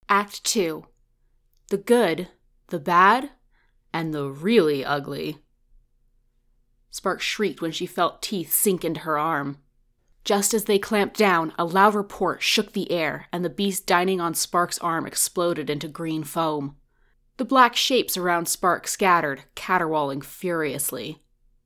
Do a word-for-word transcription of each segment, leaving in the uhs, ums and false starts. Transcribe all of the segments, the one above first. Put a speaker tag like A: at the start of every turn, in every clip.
A: Act two. The good, the bad, and the really ugly. Spark shrieked when she felt teeth sink into her arm. Just as they clamped down, a loud report shook the air, and the beast dining on Spark's arm exploded into green foam. The black shapes around Spark scattered, caterwauling furiously.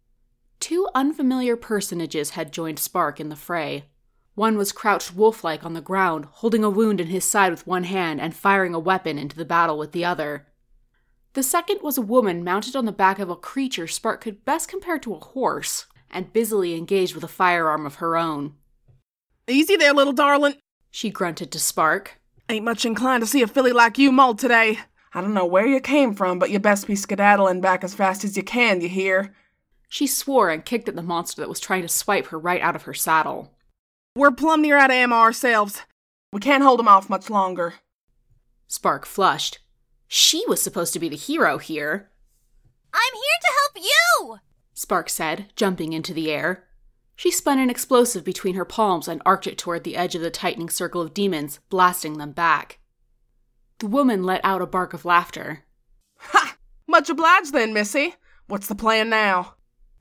A: Two unfamiliar personages had joined Spark in the fray. One was crouched wolf-like on the ground, holding a wound in his side with one hand and firing a weapon into the battle with the other. The second was a woman mounted on the back of a creature Spark could best compare to a horse, and busily engaged with a firearm of her own.
B: "Easy there, little darling,"
A: she grunted to Spark.
B: "Ain't much inclined to see a filly like you mauled today. I don't know where you came from, but you best be skedaddling back as fast as you can, you hear?"
A: She swore and kicked at the monster that was trying to swipe her right out of her saddle.
B: "We're plumb near out of ammo ourselves. We can't hold 'em off much longer."
A: Spark flushed. She was supposed to be the hero here.
C: "I'm here to help you!"
A: Spark said, jumping into the air. She spun an explosive between her palms and arced it toward the edge of the tightening circle of demons, blasting them back. The woman let out a bark of laughter.
B: "Ha! Much obliged then, missy. What's the plan now?"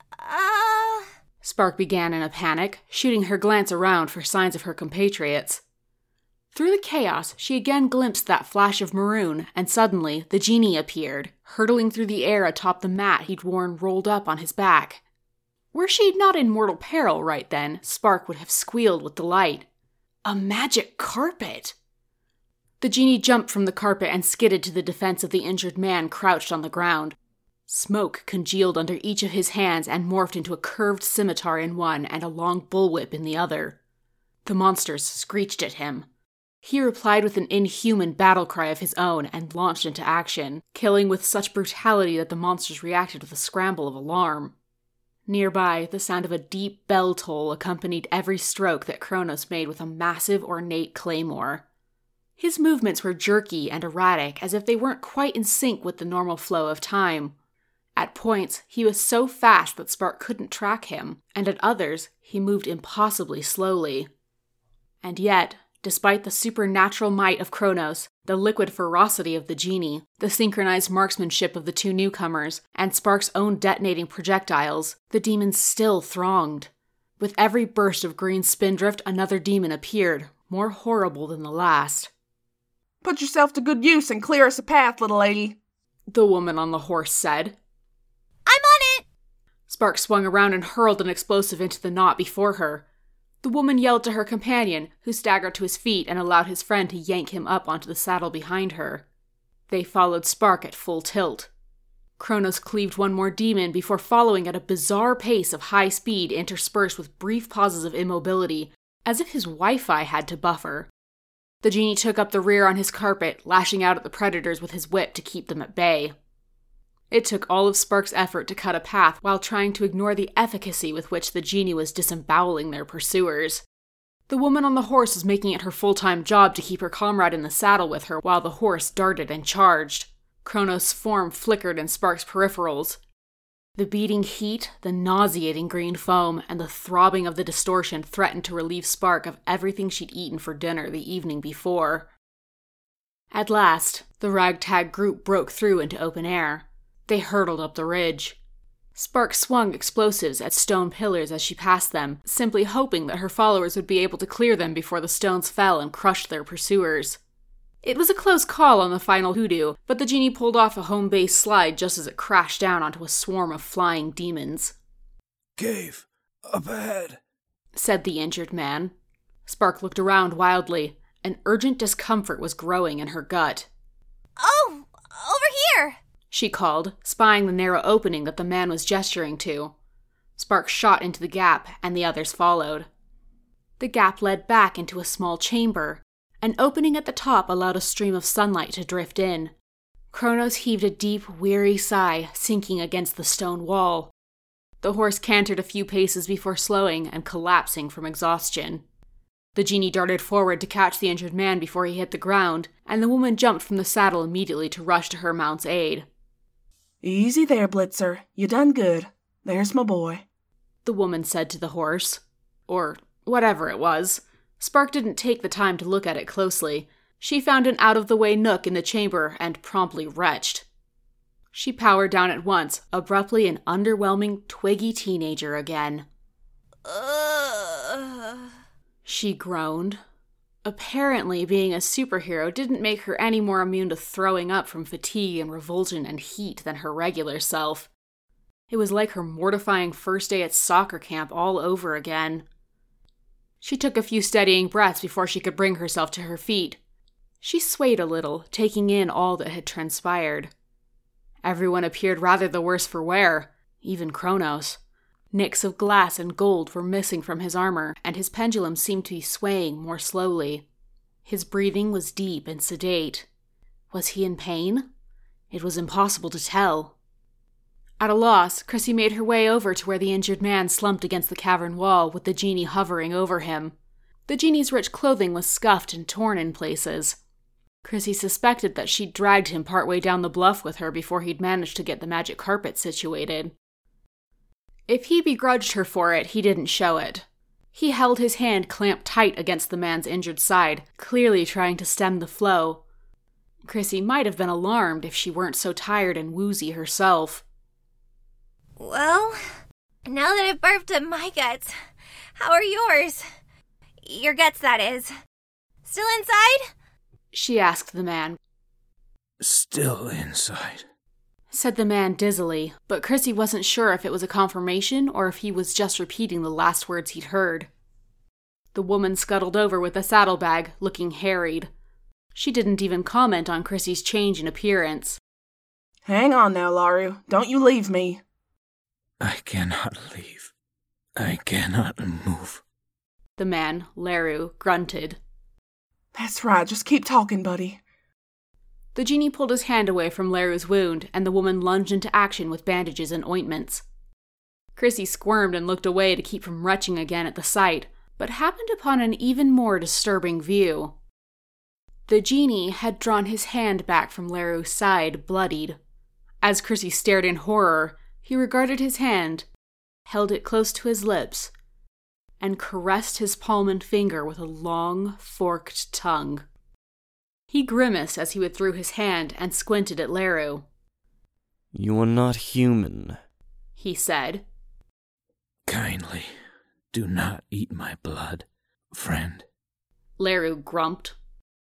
C: Uh...
A: Spark began in a panic, shooting her glance around for signs of her compatriots. Through the chaos, she again glimpsed that flash of maroon, and suddenly the genie appeared, hurtling through the air atop the mat he'd worn rolled up on his back. Were she not in mortal peril right then, Spark would have squealed with delight. A magic carpet! The genie jumped from the carpet and skidded to the defense of the injured man crouched on the ground. Smoke congealed under each of his hands and morphed into a curved scimitar in one and a long bullwhip in the other. The monsters screeched at him. He replied with an inhuman battle cry of his own and launched into action, killing with such brutality that the monsters reacted with a scramble of alarm. Nearby, the sound of a deep bell toll accompanied every stroke that Kronos made with a massive ornate claymore. His movements were jerky and erratic, as if they weren't quite in sync with the normal flow of time. At points, he was so fast that Spark couldn't track him, and at others, he moved impossibly slowly. And yet, despite the supernatural might of Kronos, the liquid ferocity of the genie, the synchronized marksmanship of the two newcomers, and Spark's own detonating projectiles, the demons still thronged. With every burst of green spindrift, another demon appeared, more horrible than the last.
B: "Put yourself to good use and clear us a path, little lady,"
A: the woman on the horse said.
C: "I'm on it!"
A: Spark swung around and hurled an explosive into the knot before her. The woman yelled to her companion, who staggered to his feet and allowed his friend to yank him up onto the saddle behind her. They followed Spark at full tilt. Kronos cleaved one more demon before following at a bizarre pace of high speed interspersed with brief pauses of immobility, as if his Wi-Fi had to buffer. The genie took up the rear on his carpet, lashing out at the predators with his whip to keep them at bay. It took all of Spark's effort to cut a path while trying to ignore the efficacy with which the genie was disemboweling their pursuers. The woman on the horse was making it her full-time job to keep her comrade in the saddle with her while the horse darted and charged. Kronos' form flickered in Spark's peripherals. The beating heat, the nauseating green foam, and the throbbing of the distortion threatened to relieve Spark of everything she'd eaten for dinner the evening before. At last, the ragtag group broke through into open air. They hurtled up the ridge. Spark swung explosives at stone pillars as she passed them, simply hoping that her followers would be able to clear them before the stones fell and crushed their pursuers. It was a close call on the final hoodoo, but the genie pulled off a home base slide just as it crashed down onto a swarm of flying demons.
D: "Cave, up ahead,"
A: said the injured man. Spark looked around wildly. An urgent discomfort was growing in her gut.
C: "Oh, over here!"
A: she called, spying the narrow opening that the man was gesturing to. Spark shot into the gap, and the others followed. The gap led back into a small chamber. An opening at the top allowed a stream of sunlight to drift in. Kronos heaved a deep, weary sigh, sinking against the stone wall. The horse cantered a few paces before slowing and collapsing from exhaustion. The genie darted forward to catch the injured man before he hit the ground, and the woman jumped from the saddle immediately to rush to her mount's aid.
B: "Easy there, Blitzer. You done good. There's my boy,"
A: the woman said to the horse. Or whatever it was. Spark didn't take the time to look at it closely. She found an out-of-the-way nook in the chamber and promptly retched. She powered down at once, abruptly an underwhelming, twiggy teenager again.
C: Ugh.
A: She groaned. Apparently, being a superhero didn't make her any more immune to throwing up from fatigue and revulsion and heat than her regular self. It was like her mortifying first day at soccer camp all over again. She took a few steadying breaths before she could bring herself to her feet. She swayed a little, taking in all that had transpired. Everyone appeared rather the worse for wear, even Kronos. Nicks of glass and gold were missing from his armor, and his pendulum seemed to be swaying more slowly. His breathing was deep and sedate. Was he in pain? It was impossible to tell. At a loss, Chrissy made her way over to where the injured man slumped against the cavern wall with the genie hovering over him. The genie's rich clothing was scuffed and torn in places. Chrissy suspected that she'd dragged him partway down the bluff with her before he'd managed to get the magic carpet situated. If he begrudged her for it, he didn't show it. He held his hand clamped tight against the man's injured side, clearly trying to stem the flow. Chrissy might have been alarmed if she weren't so tired and woozy herself.
C: Well, now that I've burped up my guts, how are yours? Your guts, that is. Still inside?
A: She asked the man.
D: Still inside,
A: Said the man dizzily, but Chrissy wasn't sure if it was a confirmation or if he was just repeating the last words he'd heard. The woman scuttled over with the saddlebag, looking harried. She didn't even comment on Chrissy's change in appearance.
B: Hang on now, Laru. Don't you leave me.
D: I cannot leave. I cannot move.
A: The man, Laru, grunted.
B: That's right, just keep talking, buddy.
A: The genie pulled his hand away from Laru's wound, and the woman lunged into action with bandages and ointments. Chrissy squirmed and looked away to keep from retching again at the sight, but happened upon an even more disturbing view. The genie had drawn his hand back from Laru's side, bloodied. As Chrissy stared in horror, he regarded his hand, held it close to his lips, and caressed his palm and finger with a long, forked tongue. He grimaced as he withdrew his hand and squinted at Laru.
E: "You are not human,"
A: he said.
D: Kindly, do not eat my blood, friend.
A: Laru grumped.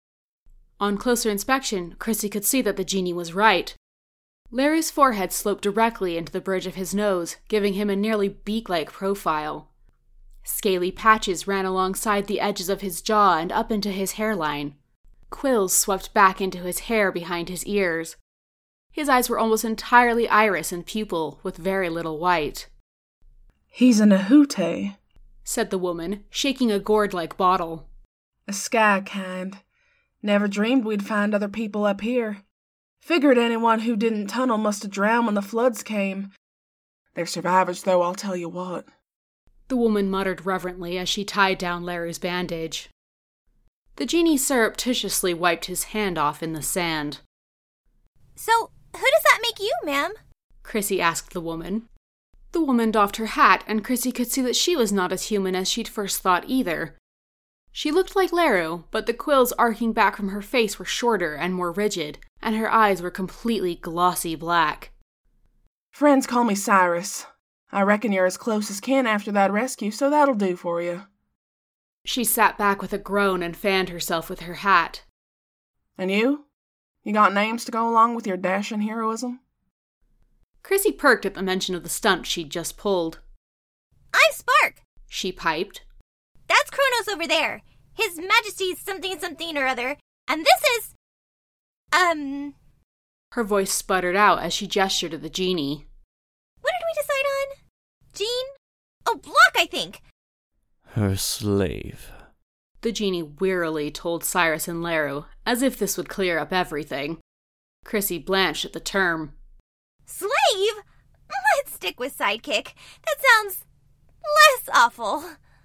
A: On closer inspection, Chrissy could see that the genie was right. Laru's forehead sloped directly into the bridge of his nose, giving him a nearly beak-like profile. Scaly patches ran alongside the edges of his jaw and up into his hairline. Quills swept back into his hair behind his ears. His eyes were almost entirely iris and pupil, with very little white.
B: He's an Ahute,
A: said the woman, shaking a gourd-like bottle.
B: a sky kind. Never dreamed we'd find other people up here. Figured anyone who didn't tunnel must have drowned when the floods came. They're survivors, though, I'll tell you what.
A: The woman muttered reverently as she tied down Laru's bandage. The genie surreptitiously wiped his hand off in the sand.
C: So, who does that make you, ma'am?
A: Chrissy asked the woman. The woman doffed her hat, and Chrissy could see that she was not as human as she'd first thought either. She looked like Laru, but the quills arcing back from her face were shorter and more rigid, and her eyes were completely glossy black.
B: Friends call me Cyrus. I reckon you're as close as kin after that rescue, so that'll do for you.
A: She sat back with a groan and fanned herself with her hat.
B: And you? You got names to go along with your dashing heroism?
A: Chrissy perked at the mention of the stunt she'd just pulled.
C: I'm Spark.
A: She piped.
C: That's Kronos over there. His Majesty's something something or other. And this is... Um...
A: Her voice sputtered out as she gestured at the genie.
C: What did we decide on? Jean? Oh, Block, I think.
E: "Her slave,"
A: the genie wearily told Cyrus and Laru, as if this would clear up everything. Chrissy blanched at the term.
C: Slave? Let's stick with sidekick. That sounds less awful.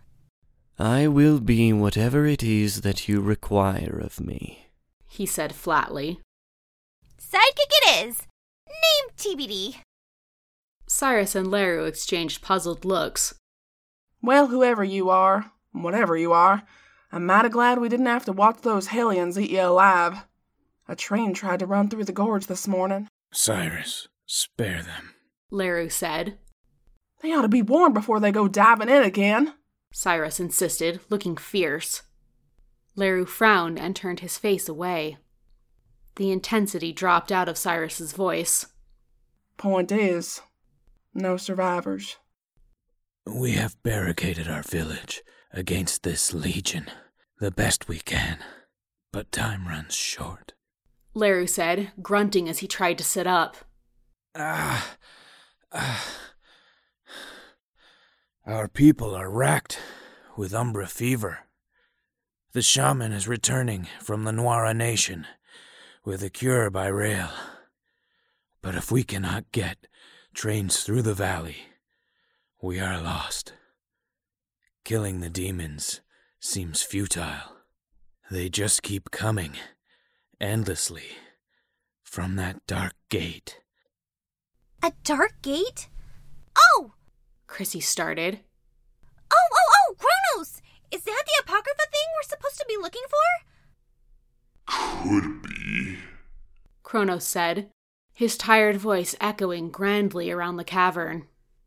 E: "I will be whatever it is that you require of me,"
A: he said flatly.
C: Sidekick it is. Name T B D.
A: Cyrus and Laru exchanged puzzled looks.
B: Well, whoever you are, whatever you are, I'm mighty glad we didn't have to watch those hellions eat you alive. A train tried to run through the gorge this morning.
D: Cyrus, spare them,
A: Leru said.
B: They ought to be warned before they go diving in again,
A: Cyrus insisted, looking fierce. Leru frowned and turned his face away. The intensity dropped out of Cyrus's voice.
B: Point is, no survivors.
D: We have barricaded our village against this legion the best we can, but time runs short,
A: Leru said, grunting as he tried to sit up.
D: Ah, ah. Our people are racked with Umbra fever. The shaman is returning from the Nuara nation with a cure by rail. But if we cannot get trains through the valley, we are lost. Killing the demons seems futile. They just keep coming, endlessly, from that dark gate.
C: A dark gate? Oh!
A: Chrissy started.
C: Oh, oh, oh! Kronos! Is that the Apocrypha thing we're supposed to be looking for?
F: Could be,
A: Kronos said, his tired voice echoing grandly around the cavern.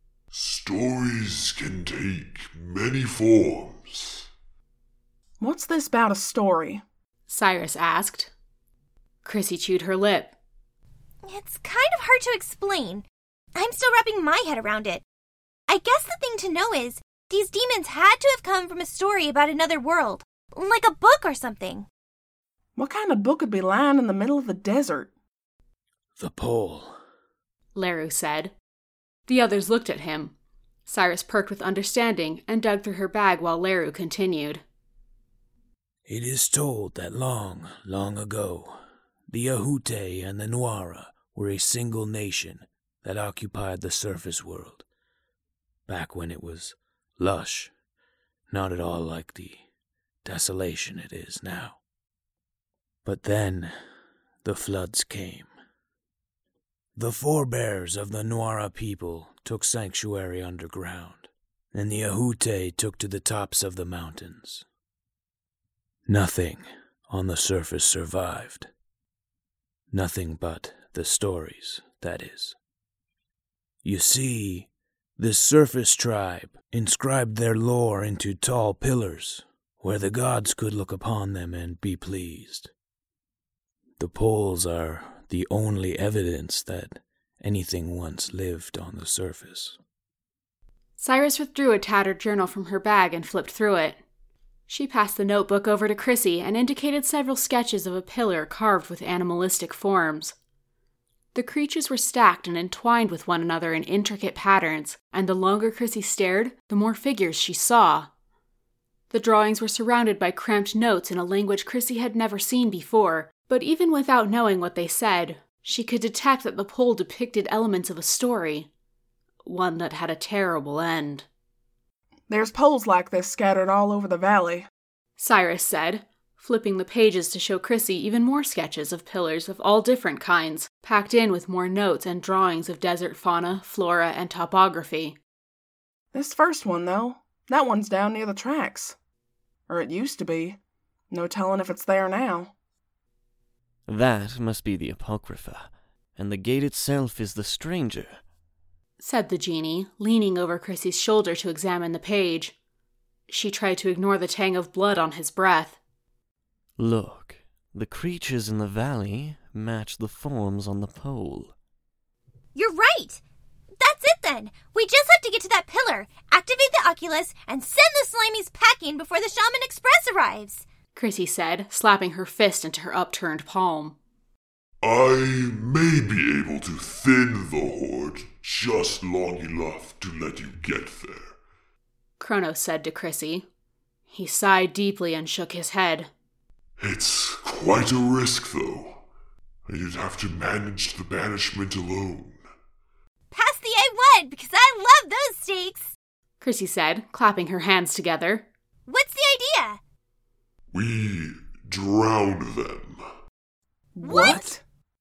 F: Stories can take many forms.
B: What's this about a story?
A: Cyrus asked. Chrissy chewed her lip.
C: It's kind of hard to explain. I'm still wrapping my head around it. I guess the thing to know is, these demons had to have come from a story about another world, like a book or something.
B: What kind of book could be lying in the middle of the desert?
D: The pole,
A: Leru said. The others looked at him. Cyrus perked with understanding and dug through her bag while Leru continued.
D: It is told that long, long ago, the Ahute and the Nuara were a single nation that occupied the surface world, back when it was lush, not at all like the desolation it is now. But then the floods came. The forebears of the Nuara people took sanctuary underground, and the Ahute took to the tops of the mountains. Nothing on the surface survived. Nothing but the stories, that is. You see, this surface tribe inscribed their lore into tall pillars, where the gods could look upon them and be pleased. The poles are the only evidence that anything once lived on the surface.
A: Cyrus withdrew a tattered journal from her bag and flipped through it. She passed the notebook over to Chrissy and indicated several sketches of a pillar carved with animalistic forms. The creatures were stacked and entwined with one another in intricate patterns, and the longer Chrissy stared, the more figures she saw. The drawings were surrounded by cramped notes in a language Chrissy had never seen before, but even without knowing what they said, she could detect that the pole depicted elements of a story, one that had a terrible end.
B: There's poles like this scattered all over the valley,
A: Cyrus said, flipping the pages to show Chrissy even more sketches of pillars of all different kinds, packed in with more notes and drawings of desert fauna, flora, and topography.
B: This first one, though, that one's down near the tracks. Or it used to be. No telling if it's there now.
E: That must be the Apocrypha, and the gate itself is the stranger,
A: said the genie, leaning over Chrissy's shoulder to examine the page. She tried to ignore the tang of blood on his breath.
E: Look, the creatures in the valley match the forms on the pole.
C: You're right! That's it then! We just have to get to that pillar, activate the Oculus, and send the Slimies packing before the Shaman Express arrives!
A: Chrissy said, slapping her fist into her upturned palm.
F: I may be able to thin the horde just long enough to let you get there,
A: Kronos said to Chrissy. He sighed deeply and shook his head.
F: It's quite a risk, though. You'd have to manage the banishment alone.
C: Pass the A one, because I love those steaks,
A: Chrissy said, clapping her hands together.
C: What's the idea?
F: We drown them.
B: What?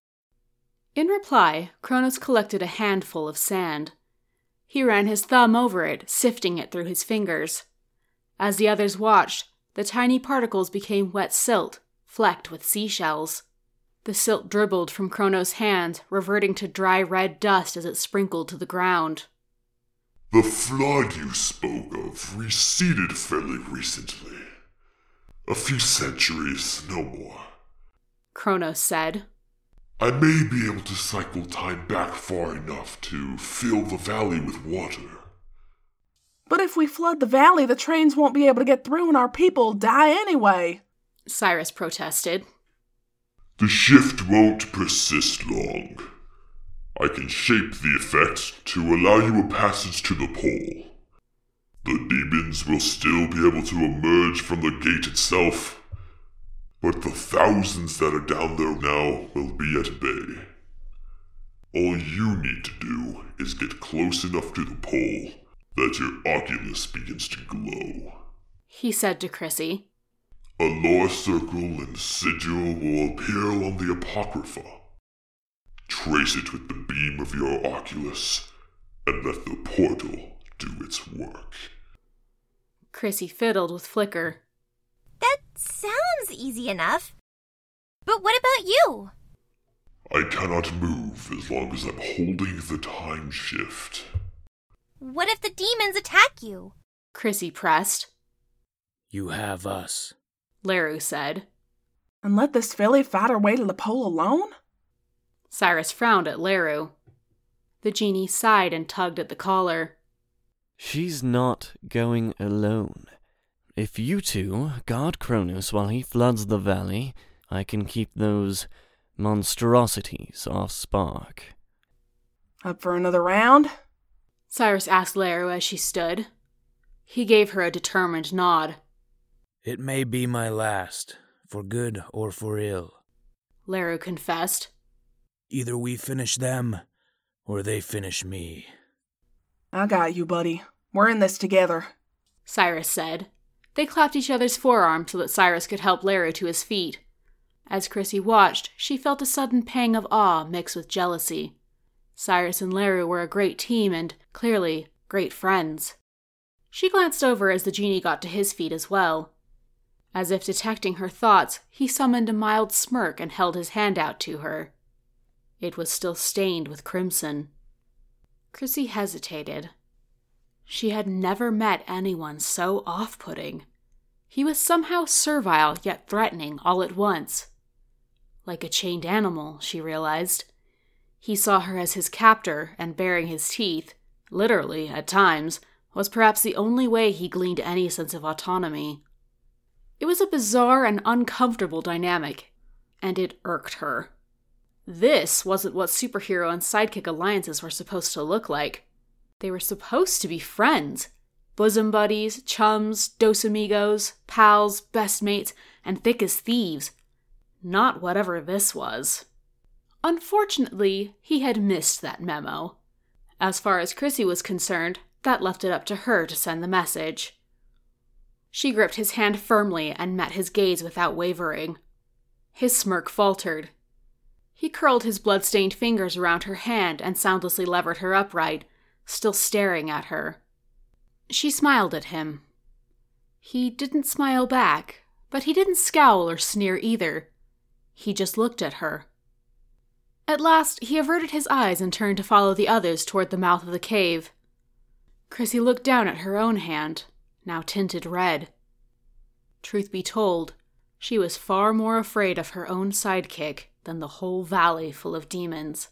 A: In reply, Kronos collected a handful of sand. He ran his thumb over it, sifting it through his fingers. As the others watched, The tiny particles became wet silt, flecked with seashells. The silt dribbled from Kronos' hand, reverting to dry red dust as it sprinkled to the ground.
F: The flood you spoke of receded fairly recently. A few centuries, no more.
A: Kronos said.
F: I may be able to cycle time back far enough to fill the valley with water.
B: But if we flood the valley, the trains won't be able to get through and our people will die anyway,
A: Cyrus protested.
F: The shift won't persist long. I can shape the effect to allow you a passage to the pole. The demons will still be able to emerge from the gate itself, but the thousands that are down there now will be at bay. All you need to do is get close enough to the pole that your oculus begins to glow.
A: He said to Chrissy.
F: A lore circle and sigil will appear on the Apocrypha. Trace it with the beam of your oculus, and let the portal do its work.
A: Chrissy fiddled with Flicker.
C: That sounds easy enough. But what about you?
F: I cannot move as long as I'm holding the time shift.
C: What if the demons attack you?
A: Chrissy pressed.
D: You have us,
A: Leru said.
B: And let this filly fight her way to the pole alone?
A: Cyrus frowned at Leru. The genie sighed and tugged at the collar.
E: She's not going alone. If you two guard Kronos while he floods the valley, I can keep those monstrosities off Spark.
B: Up for another round?
A: Cyrus asked Leru as she stood. He gave her a determined nod.
D: It may be my last, for good or for ill,
A: Leru confessed.
D: Either we finish them, or they finish me.
B: I got you, buddy. We're in this together,
A: Cyrus said. They clapped each other's forearms so that Cyrus could help Leru to his feet. As Chrissy watched, she felt a sudden pang of awe mixed with jealousy. Cyrus and Leru were a great team and, clearly, great friends. She glanced over as the genie got to his feet as well. As if detecting her thoughts, he summoned a mild smirk and held his hand out to her. It was still stained with crimson. Chrissy hesitated. She had never met anyone so off-putting. He was somehow servile yet threatening all at once. Like a chained animal, she realized. He saw her as his captor, and baring his teeth, literally at times, was perhaps the only way he gleaned any sense of autonomy. It was a bizarre and uncomfortable dynamic, and it irked her. This wasn't what superhero and sidekick alliances were supposed to look like. They were supposed to be friends. Bosom buddies, chums, dos amigos, pals, best mates, and thick as thieves. Not whatever this was. Unfortunately, he had missed that memo. As far as Chrissy was concerned, that left it up to her to send the message. She gripped his hand firmly and met his gaze without wavering. His smirk faltered. He curled his blood-stained fingers around her hand and soundlessly levered her upright, still staring at her. She smiled at him. He didn't smile back, but he didn't scowl or sneer either. He just looked at her. At last, he averted his eyes and turned to follow the others toward the mouth of the cave. Chrissy looked down at her own hand, now tinted red. Truth be told, she was far more afraid of her own sidekick than the whole valley full of demons.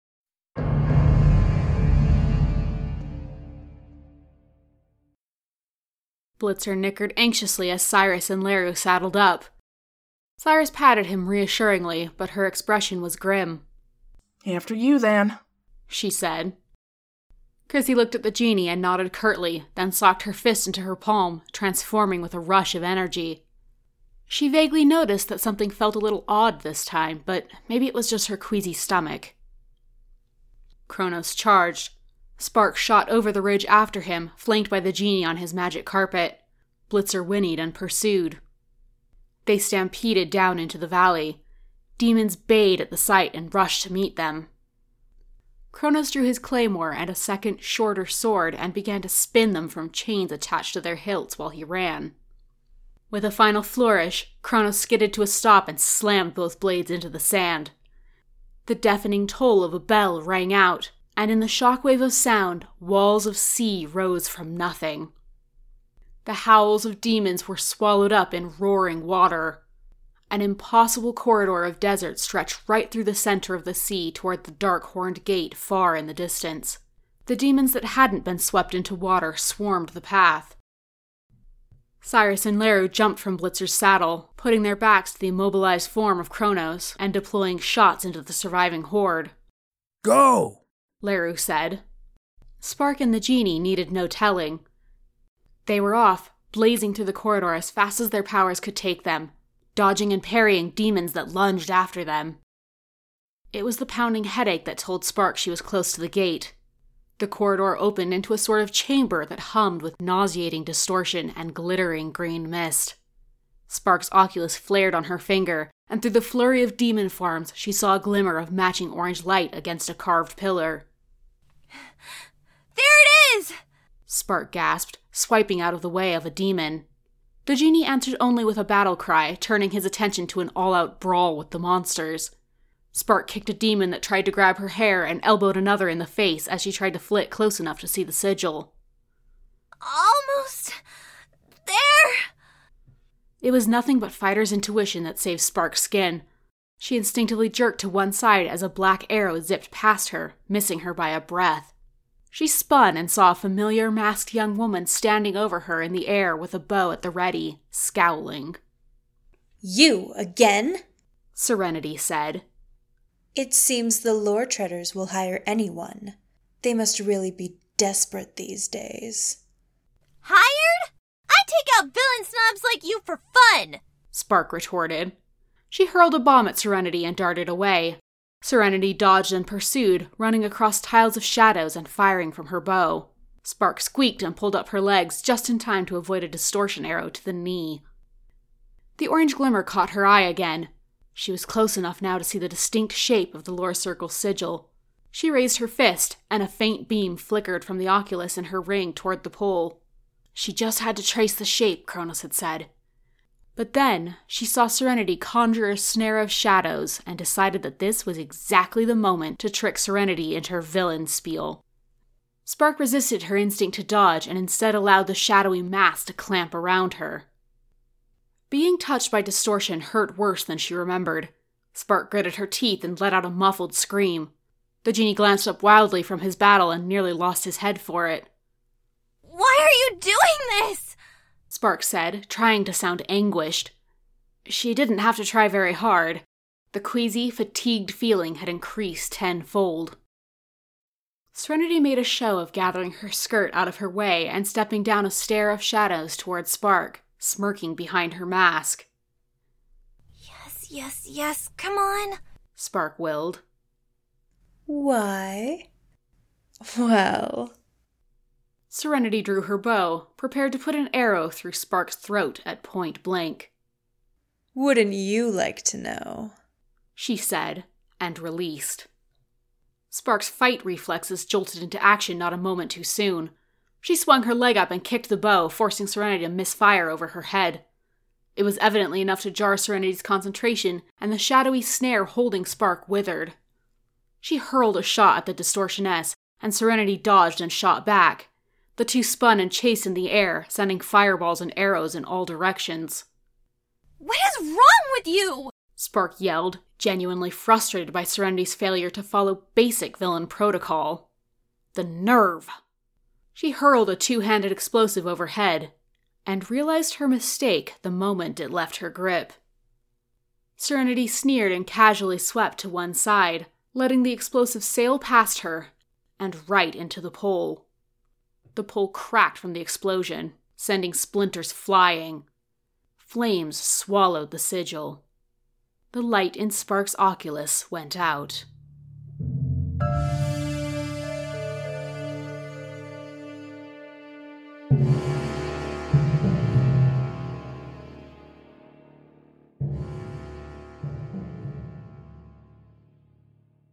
A: Blitzer nickered anxiously as Cyrus and Leru saddled up. Cyrus patted him reassuringly, but her expression was grim.
B: After you, then,
A: she said. Chrissy looked at the genie and nodded curtly, then socked her fist into her palm, transforming with a rush of energy. She vaguely noticed that something felt a little odd this time, but maybe it was just her queasy stomach. Kronos charged. Spark shot over the ridge after him, flanked by the genie on his magic carpet. Blitzer whinnied and pursued. They stampeded down into the valley. Demons bayed at the sight and rushed to meet them. Kronos drew his claymore and a second, shorter sword and began to spin them from chains attached to their hilts while he ran. With a final flourish, Kronos skidded to a stop and slammed both blades into the sand. The deafening toll of a bell rang out, and in the shockwave of sound, walls of sea rose from nothing. The howls of demons were swallowed up in roaring water. An impossible corridor of desert stretched right through the center of the sea toward the dark horned gate far in the distance. The demons that hadn't been swept into water swarmed the path. Cyrus and Leru jumped from Blitzer's saddle, putting their backs to the immobilized form of Kronos and deploying shots into the surviving horde.
D: Go!
A: Leru said. Spark and the genie needed no telling. They were off, blazing through the corridor as fast as their powers could take them, dodging and parrying demons that lunged after them. It was the pounding headache that told Spark she was close to the gate. The corridor opened into a sort of chamber that hummed with nauseating distortion and glittering green mist. Spark's oculus flared on her finger, and through the flurry of demon forms she saw a glimmer of matching orange light against a carved pillar.
C: There it is!
A: Spark gasped, swiping out of the way of a demon. The genie answered only with a battle cry, turning his attention to an all-out brawl with the monsters. Spark kicked a demon that tried to grab her hair and elbowed another in the face as she tried to flit close enough to see the sigil.
C: Almost there!
A: It was nothing but fighter's intuition that saved Spark's skin. She instinctively jerked to one side as a black arrow zipped past her, missing her by a breath. She spun and saw a familiar masked young woman standing over her in the air with a bow at the ready, scowling.
G: You again?
A: Serenity said.
G: It seems the lore treaders will hire anyone. They must really be desperate these days.
C: Hired? I take out villain snobs like you for fun!
A: Spark retorted. She hurled a bomb at Serenity and darted away. Serenity dodged and pursued, running across tiles of shadows and firing from her bow. Spark squeaked and pulled up her legs just in time to avoid a distortion arrow to the knee. The orange glimmer caught her eye again. She was close enough now to see the distinct shape of the Lore Circle sigil. She raised her fist, and a faint beam flickered from the oculus in her ring toward the pole. She just had to trace the shape, Kronos had said. But then, she saw Serenity conjure a snare of shadows and decided that this was exactly the moment to trick Serenity into her villain spiel. Spark resisted her instinct to dodge and instead allowed the shadowy mass to clamp around her. Being touched by distortion hurt worse than she remembered. Spark gritted her teeth and let out a muffled scream. The genie glanced up wildly from his battle and nearly lost his head for it.
C: Why are you doing this?
A: Spark said, trying to sound anguished. She didn't have to try very hard. The queasy, fatigued feeling had increased tenfold. Serenity made a show of gathering her skirt out of her way and stepping down a stair of shadows toward Spark, smirking behind her mask.
C: Yes, yes, yes, come on,
A: Spark willed.
G: Why? Well...
A: Serenity drew her bow, prepared to put an arrow through Spark's throat at point blank.
G: Wouldn't you like to know?
A: She said, and released. Spark's fight reflexes jolted into action not a moment too soon. She swung her leg up and kicked the bow, forcing Serenity to misfire over her head. It was evidently enough to jar Serenity's concentration, and the shadowy snare holding Spark withered. She hurled a shot at the Distortioness, and Serenity dodged and shot back. The two spun and chased in the air, sending fireballs and arrows in all directions.
C: What is wrong with you?
A: Spark yelled, genuinely frustrated by Serenity's failure to follow basic villain protocol. The nerve! She hurled a two-handed explosive overhead, and realized her mistake the moment it left her grip. Serenity sneered and casually swept to one side, letting the explosive sail past her, and right into the pole. The pole cracked from the explosion, sending splinters flying. Flames swallowed the sigil. The light in Spark's oculus went out.